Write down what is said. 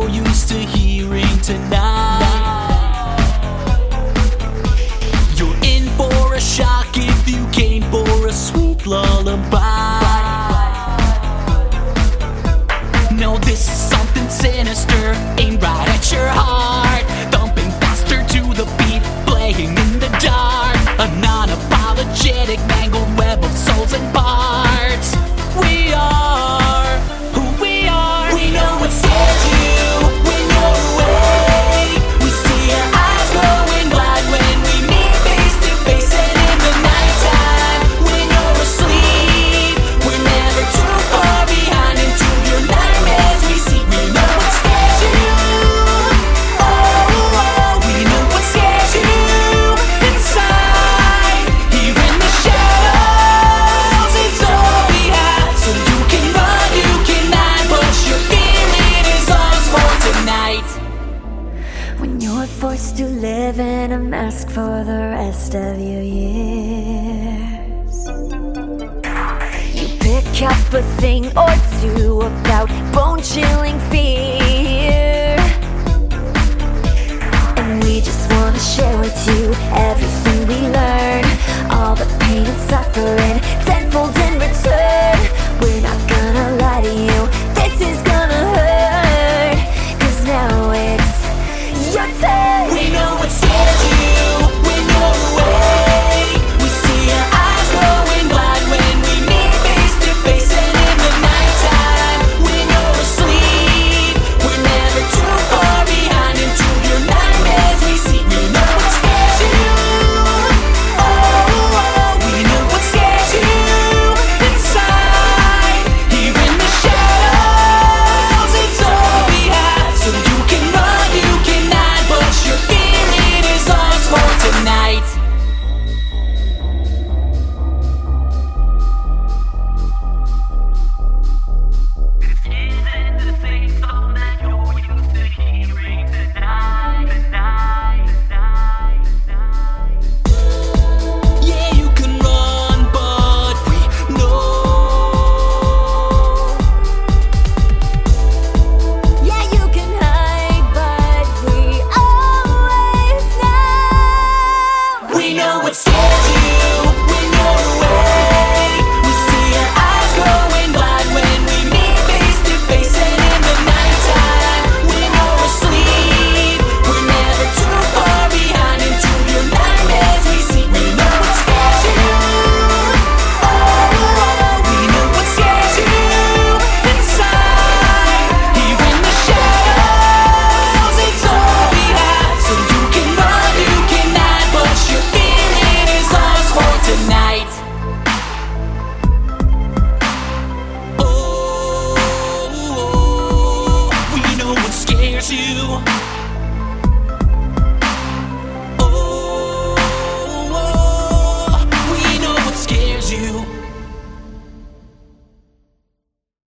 you're used to hearing tonight. You're in for a shock if you came for a sweet lullaby. No, this is something sinister, aimed right at your heart, thumping faster to the beat, playing in the dark. A non-apologetic mangled web of souls and parts. We are who we are. We know what scares you when you're awake. We see your eyes glowing blind when we meet face to face. And in the nighttime when you're asleep, we're never too far behind into your nightmares we see. We know what scares you. Oh, oh, we know what scares you inside. Here in the shadows, it's all we have. So you can run, you can hide, but your feeling is ours for tonight. When you're forced to live in a mask for the rest of your years, you pick up a thing or two about bone-chilling fear, and we just want to share with you everything we learn, all the pain and suffering, tenfold in return. We're not gonna lie to you, this is gonna hurt, 'cause now it's your turn. We know what scares you when you're awake. We see your eyes glowing blind when we meet face to face. And in the nighttime when you're asleep, we're never too far behind into your nightmares we see. We know what scares you. Oh, oh, we know what scares you inside. Here in the shadows, it's all we have. So you can run, you can hide, but your feeling is ours for tonight. Yeah, you can run, but we know. Yeah, you can hide, but we always know. We know what scares you when you're awake. We see your eyes glowing blind when we meet face to face. And in the nighttime when you're asleep, we're never too far behind into your nightmares we see. We know what scares you. Oh, oh, we know what scares you inside. Here in the shadows, it's all we have. So you can run, you can hide, but your feeling is ours for tonight. Oh, we know what scares you. Oh, we know what scares you.